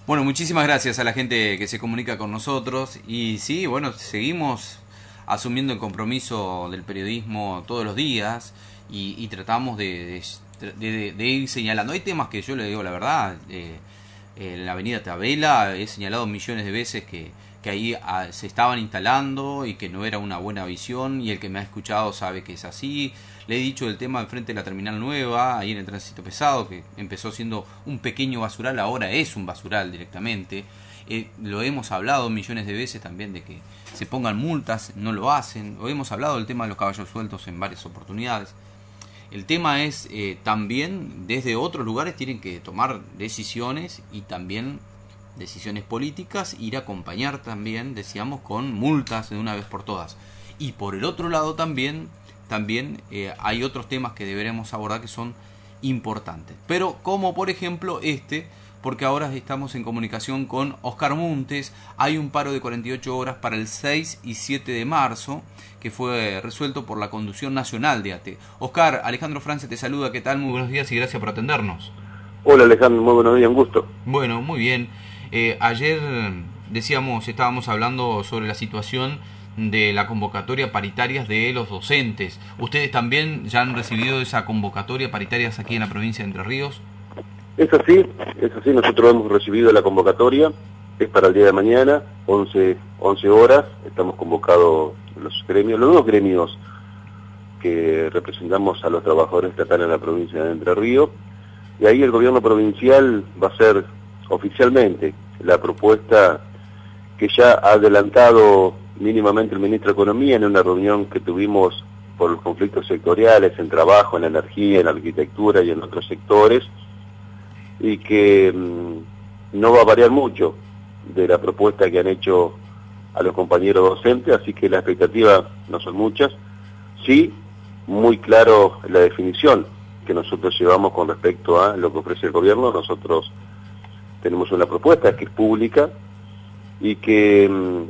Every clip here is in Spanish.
Bueno, muchísimas gracias a la gente que se comunica con nosotros y sí, bueno, seguimos asumiendo el compromiso del periodismo todos los días y tratamos de ir señalando. Hay temas que yo le digo la verdad, en la avenida Tabela he señalado millones de veces que ahí se estaban instalando y que no era una buena visión, y el que me ha escuchado sabe que es así. Le he dicho el tema enfrente de la terminal nueva, ahí en el tránsito pesado, que empezó siendo un pequeño basural, ahora es un basural directamente. Lo hemos hablado millones de veces también de que se pongan multas, no lo hacen. O hemos hablado del tema de los caballos sueltos en varias oportunidades. El tema es también desde otros lugares tienen que tomar decisiones, y también decisiones políticas, ir a acompañar también, decíamos, con multas de una vez por todas. Y por el otro lado también hay otros temas que deberemos abordar que son importantes. Pero como por ejemplo porque ahora estamos en comunicación con Oscar Montes. Hay un paro de 48 horas para el 6 y 7 de marzo que fue resuelto por la Conducción Nacional de ATE. Oscar, Alejandro Francia te saluda, ¿qué tal? Muy buenos días y gracias por atendernos. Hola Alejandro, muy buenos días, un gusto. Bueno, muy bien. Ayer estábamos hablando sobre la situación de la convocatoria paritarias de los docentes. ¿Ustedes también ya han recibido esa convocatoria paritarias aquí en la provincia de Entre Ríos? Es así, nosotros hemos recibido la convocatoria, es para el día de mañana, 11 horas, estamos convocados los nuevos gremios que representamos a los trabajadores estatales de la provincia de Entre Ríos, y ahí el gobierno provincial va a hacer oficialmente la propuesta que ya ha adelantado mínimamente el ministro de Economía en una reunión que tuvimos por los conflictos sectoriales en trabajo, en la energía, en la arquitectura y en otros sectores, y que no va a variar mucho de la propuesta que han hecho a los compañeros docentes, así que las expectativas no son muchas. Sí, muy claro la definición que nosotros llevamos con respecto a lo que ofrece el gobierno. Nosotros tenemos una propuesta que es pública y que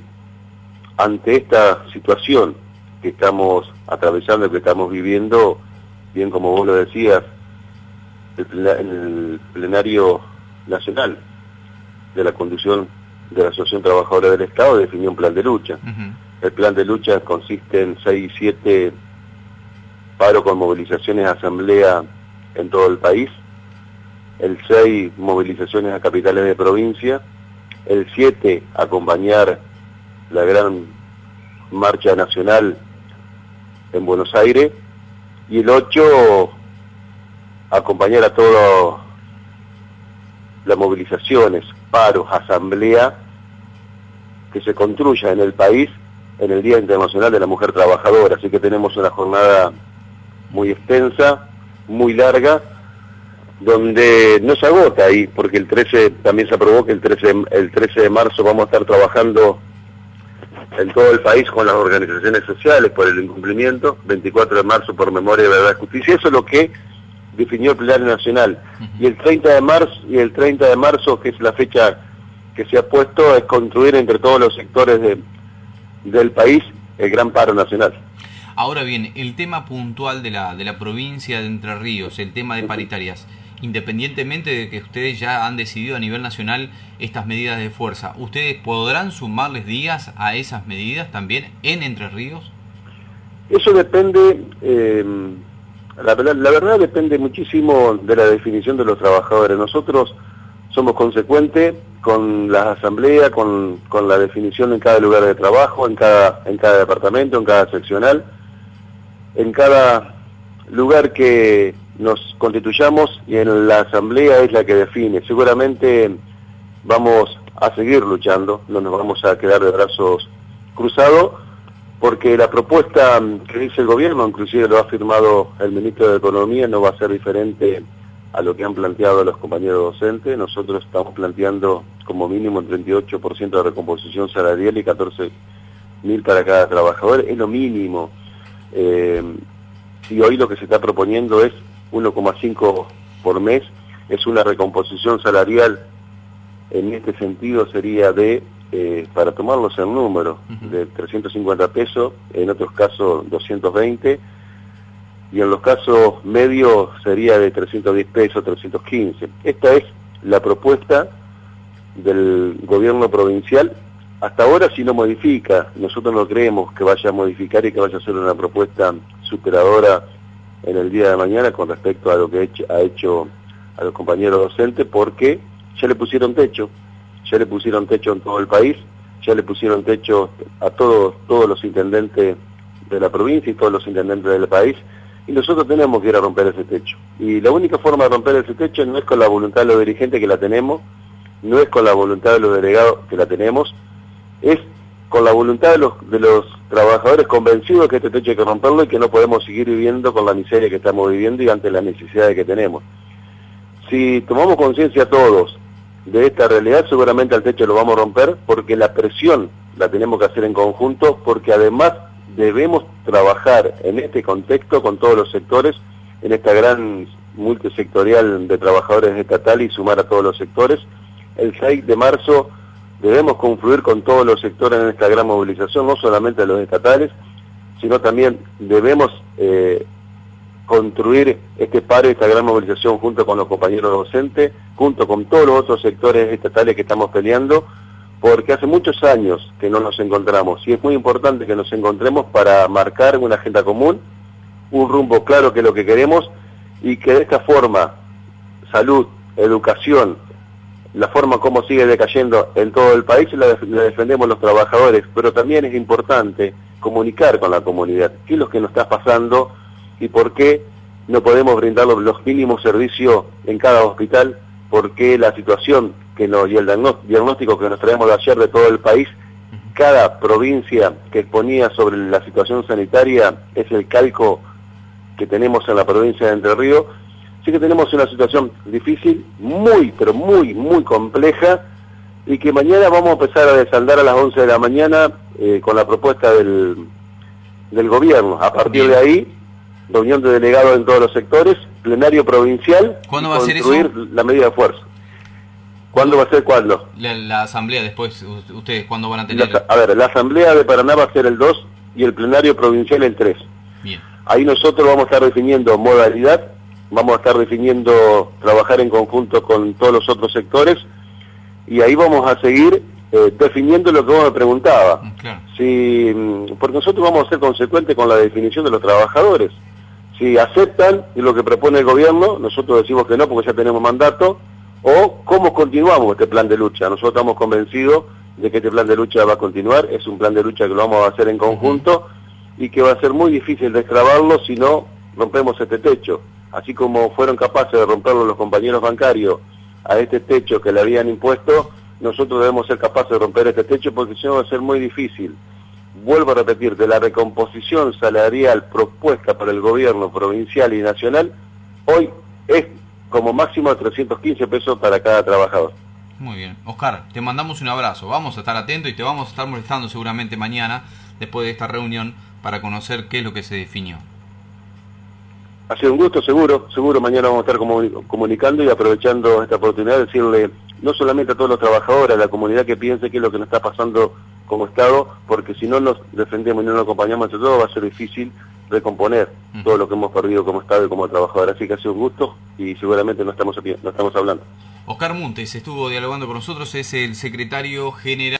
ante esta situación que estamos atravesando, que estamos viviendo, bien como vos lo decías, el plenario nacional de la conducción de la Asociación Trabajadora del Estado definió un plan de lucha. El plan de lucha consiste en 6 y 7 paro con movilizaciones a asamblea en todo el país, el 6 movilizaciones a capitales de provincia, el 7 acompañar la gran marcha nacional en Buenos Aires, y el 8 acompañar a todas las movilizaciones, paros, asamblea que se construya en el país en el Día Internacional de la Mujer Trabajadora. Así que tenemos una jornada muy extensa, muy larga, donde no se agota ahí, porque el 13 también se aprobó que el 13 de marzo vamos a estar trabajando en todo el país con las organizaciones sociales por el incumplimiento, 24 de marzo por memoria, verdad y justicia. Eso es lo que definió el plenario nacional. Y el 30 de marzo, que es la fecha que se ha puesto, es construir entre todos los sectores del país el gran paro nacional. Ahora bien, el tema puntual de la provincia de Entre Ríos, el tema de paritarias, independientemente de que ustedes ya han decidido a nivel nacional estas medidas de fuerza, ¿ustedes podrán sumarles días a esas medidas también en Entre Ríos? Eso depende, la verdad depende muchísimo de la definición de los trabajadores. Nosotros somos consecuentes con las asambleas, con la definición en cada lugar de trabajo, en cada departamento, en cada seccional, en cada lugar que nos constituyamos, y en la asamblea es la que define. Seguramente vamos a seguir luchando, no nos vamos a quedar de brazos cruzados, porque la propuesta que dice el gobierno, inclusive lo ha firmado el ministro de Economía, no va a ser diferente a lo que han planteado los compañeros docentes. Nosotros estamos planteando como mínimo el 38% de recomposición salarial y 14.000 para cada trabajador, es lo mínimo. Y hoy lo que se está proponiendo es 1,5 por mes, es una recomposición salarial. En este sentido sería para tomarlos en número, de 350 pesos, en otros casos 220, y en los casos medios sería de 310 pesos, 315. Esta es la propuesta del gobierno provincial, hasta ahora sí no modifica. Nosotros no creemos que vaya a modificar y que vaya a hacer una propuesta superadora en el día de mañana con respecto a lo que ha hecho a los compañeros docentes, porque ya le pusieron techo en todo el país, ya le pusieron techo a todos los intendentes de la provincia y todos los intendentes del país, y nosotros tenemos que ir a romper ese techo. Y la única forma de romper ese techo no es con la voluntad de los dirigentes, que la tenemos, no es con la voluntad de los delegados, que la tenemos, es con la voluntad de los trabajadores convencidos que este techo hay que romperlo y que no podemos seguir viviendo con la miseria que estamos viviendo y ante las necesidades que tenemos. Si tomamos conciencia todos de esta realidad, seguramente al techo lo vamos a romper, porque la presión la tenemos que hacer en conjunto, porque además debemos trabajar en este contexto con todos los sectores, en esta gran multisectorial de trabajadores estatales y sumar a todos los sectores. El 6 de marzo debemos confluir con todos los sectores en esta gran movilización, no solamente los estatales, sino también debemos construir este paro y esta gran movilización junto con los compañeros docentes, junto con todos los otros sectores estatales que estamos peleando, porque hace muchos años que no nos encontramos y es muy importante que nos encontremos para marcar una agenda común, un rumbo claro que es lo que queremos, y que de esta forma, salud, educación, la forma como sigue decayendo en todo el país, la defendemos los trabajadores, pero también es importante comunicar con la comunidad qué es lo que nos está pasando y por qué no podemos brindar los mínimos servicios en cada hospital, porque la situación y el diagnóstico que nos traemos de ayer de todo el país, cada provincia que exponía sobre la situación sanitaria es el calco que tenemos en la provincia de Entre Ríos. Sí que tenemos una situación difícil, muy, pero muy, muy compleja, y que mañana vamos a empezar a desandar a las 11 de la mañana con la propuesta del gobierno. A partir de ahí, reunión de delegados en todos los sectores, plenario provincial, ¿cuándo va a ser eso? La medida de fuerza. ¿Cuándo va a ser cuándo? La asamblea después, ustedes, ¿cuándo van a tener? La asamblea de Paraná va a ser el 2 y el plenario provincial el 3. Bien. Ahí nosotros vamos a estar definiendo modalidad, vamos a estar definiendo trabajar en conjunto con todos los otros sectores, y ahí vamos a seguir definiendo lo que vos me preguntabas. Claro. Porque nosotros vamos a ser consecuentes con la definición de los trabajadores. Si aceptan lo que propone el gobierno, nosotros decimos que no, porque ya tenemos mandato, o cómo continuamos este plan de lucha. Nosotros estamos convencidos de que este plan de lucha va a continuar, es un plan de lucha que lo vamos a hacer en conjunto y que va a ser muy difícil destrabarlo si no rompemos este techo. Así como fueron capaces de romperlo los compañeros bancarios a este techo que le habían impuesto, nosotros debemos ser capaces de romper este techo, porque si no va a ser muy difícil. Vuelvo a repetir, de la recomposición salarial propuesta por el gobierno provincial y nacional, hoy es como máximo de 315 pesos para cada trabajador. Muy bien. Oscar, te mandamos un abrazo. Vamos a estar atentos y te vamos a estar molestando seguramente mañana, después de esta reunión, para conocer qué es lo que se definió. Ha sido un gusto, seguro mañana vamos a estar comunicando y aprovechando esta oportunidad de decirle, no solamente a todos los trabajadores, a la comunidad, que piense qué es lo que nos está pasando como Estado, porque si no nos defendemos y no nos acompañamos entre todos, va a ser difícil recomponer todo lo que hemos perdido como Estado y como trabajador. Así que ha sido un gusto y seguramente no estamos hablando. Oscar Muntes estuvo dialogando con nosotros, es el secretario general